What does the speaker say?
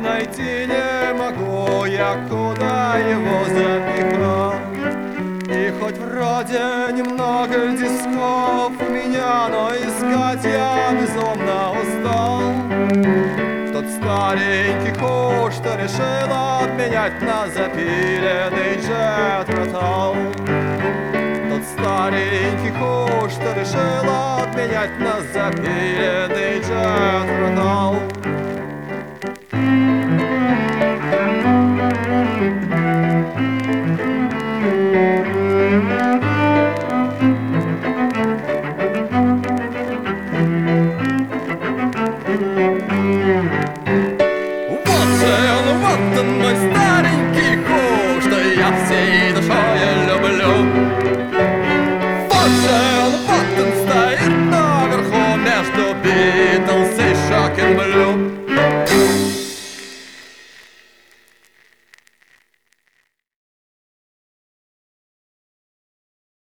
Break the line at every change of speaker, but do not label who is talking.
найти не могу я, куда его запихал. И хоть вроде немного дисков у меня, но искать я безумно устал. Тот старенький хуш, что решил обменять на запиленный Джет-Ротал. Тот старенький хуш, что решил обменять на запиленный Джет-Ротал.